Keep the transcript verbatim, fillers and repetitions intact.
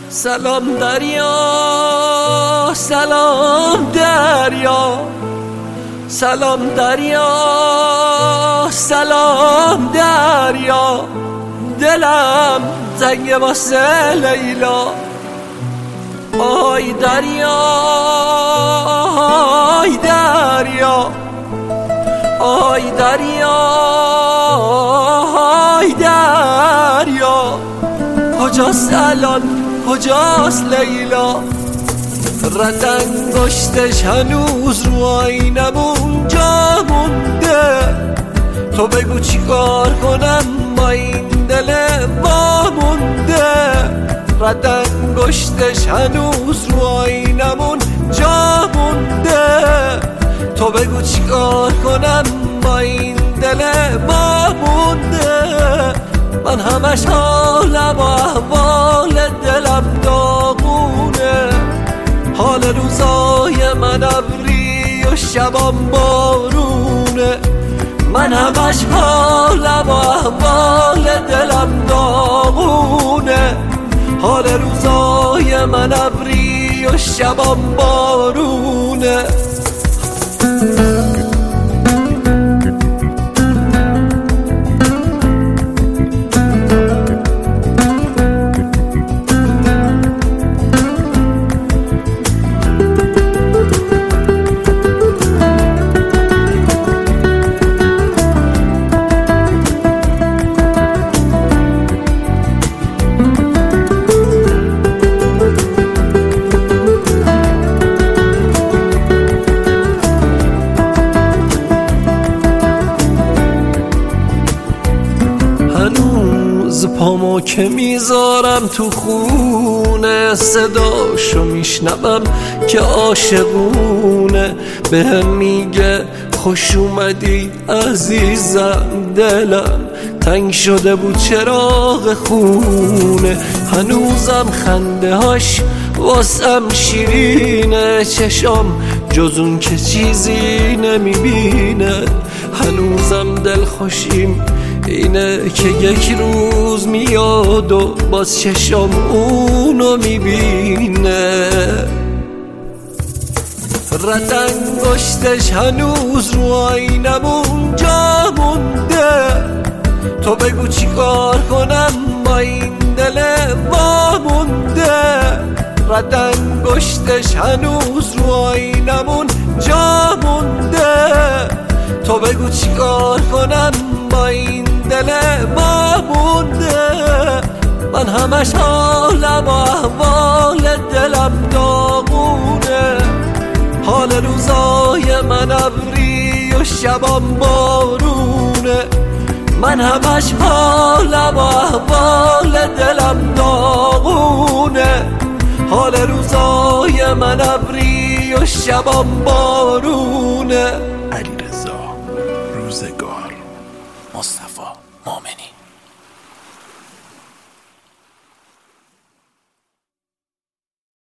سلام دریا، سلام دریا، سلام دریا، سلام دریا، دلم تنگ واسه لیلا. آی دریا، آی دریا، آی دریا، آی دریا، کجاست الان، کجاست لیلا؟ رد انگشتش هنوز رو آینمون جا مونده. تو بگو چی کار کنم با این دل وامونده. رد انگشتش هنوز رو آینمون جا مونده. تو بگو چی کار کنم با این دل وامونده. من همش حالم و احوال دلم داغونه. حال روزای من ابری و شبام بارونه. من همش حالم و احوال دلم داغونه. حال روزای من ابری و شبام بارونه. هنوز پامو که میذارم تو خونه، صداشو میشنوم که عاشقونه. بهم میگه خوش اومدی عزیزم، دلم تنگ شده بود چراغ خونه. هنوزم خنده هاش واسم شیرینه، چشام جز اون که چیزی نمیبینه. هنوزم دل خوشیم اینه که یک روز میاد و باز چشام اونو میبینه. رد انگشتش هنوز رو آینمون جا مونده. تو بگو چی کار کنم با این دل وامونده. رد انگشتش هنوز رو آینمون جا مونده. تو بگو چی کار کنم با این دل وامونده. من همش حالم و احوال دلم داغونه. حال روزای من ابری و شبام بارونه. من همش حالم و احوال دلم داغونه. حال روزای من ابری و شبام بارونه.